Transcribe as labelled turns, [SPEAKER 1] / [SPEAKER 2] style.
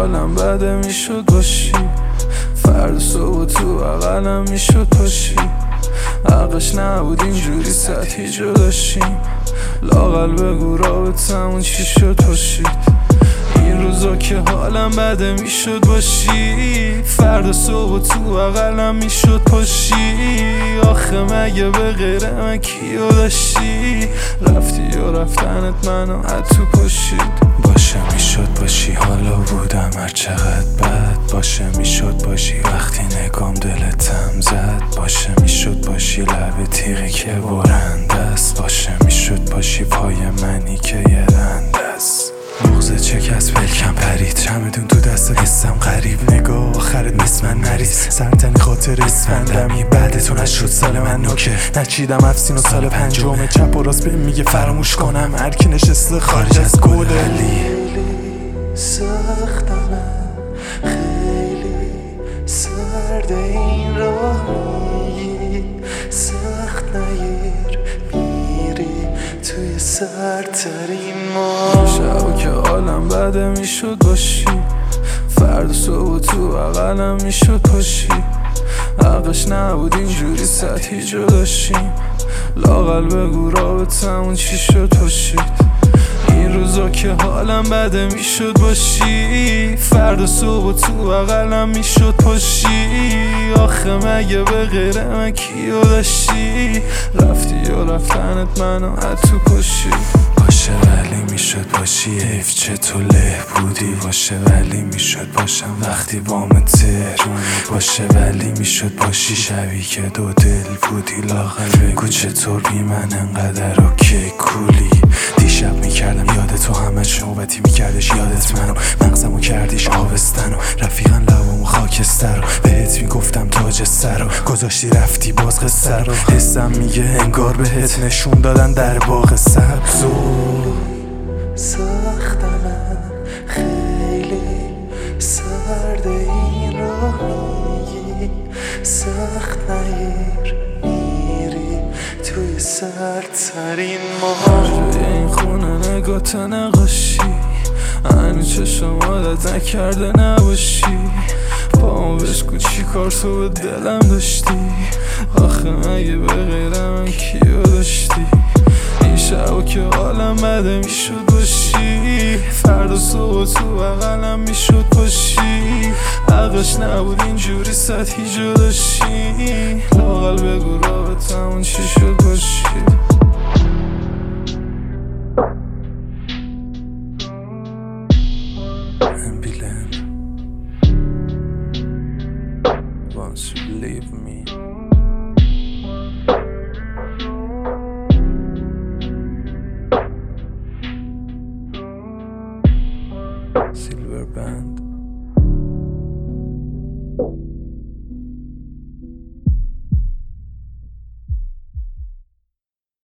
[SPEAKER 1] حالم بده میشد باشی، فردا صبح تو بغلم میشد پاشی. حقش نبود اینجوری سطحی جداشیم، لااقل بگو رابطمون چی شد پاشید. این روزا که حالم بده میشد باشی، فردا صبح تو بغلم میشد پاشی. آخه مگه به غیر من کیو داشتی؟ رفتی و رفتنت منو از تو پاشید. باشه میشد باشی حالا بودم هر چقدر بد، باشه میشد باشی وقتی نگام دلتم زد، باشه میشد باشی لب تیغی که برنده است، باشه میشد باشی پای منی که یه رنده است. مغزه چه کس بلکم پرید، چمدون تو دست حسم غریب، نگاه آخرت مثل من نریز، سرتنی خاطر اسفندمی بعدتون نشد سال من نوکه نچیدم افسین و سال پنجمه، چپ و راست بهم میگه فراموش کنم هر کی نشسته خارج از گله.
[SPEAKER 2] سختمه خیلی سرد این راه میگی، سخت نگیر میری توی سردترین ما.
[SPEAKER 1] شبا که حالم بده میشد باشی، فردا صبح تو بغلم میشد پاشی. حقش نبود اینجوری سطحی جداشیم، لااقل بگو رابطمون چی شد پاشید. این روزا که حالم بده میشد باشی، فردا صبح تو بغلم میشد پاشی. آخه مگه به غیر من کیو داشتی؟ رفتی و رفتنت منو از تو پاشید. باشه ولی میشد باشی حیف چه تو له بودی، باشه ولی میشد باشم وقتی بام تهرانی، باشه ولی میشد باشی شبی که دو دل بودی، لااقل بگو چطور بی من انقدر اوکی کولی. دیشب میکردم یاد تو همه نوبتی میکردش یادت منو، مغزمو کردیش آبستن و رفیقن لبامو خاکستر رو بهت میگفتم تاج سر رو گذاشتی رفتی باز قصه رو. حسم میگه انگار بهت نشون دادن در باغ سبز.
[SPEAKER 2] سختمه خیلی سرد این راه میگی، سخت نگیر میری توی سردترین ما.
[SPEAKER 1] توی این خونه نگات نقاشی، هنو چشم عادت نکرده نباشی، پامو بشکو چی کار تو به دلم داشتی؟ آخه مگه به غیر من کیو داشتی؟ این شبا که حالم بده میشد باشی، فردا صبح تو بغلم میشد پاشی. حقش نبود اینجوری سطحی جداشی، لااقل بگو رابطمون چی شد باشی. Ambulance.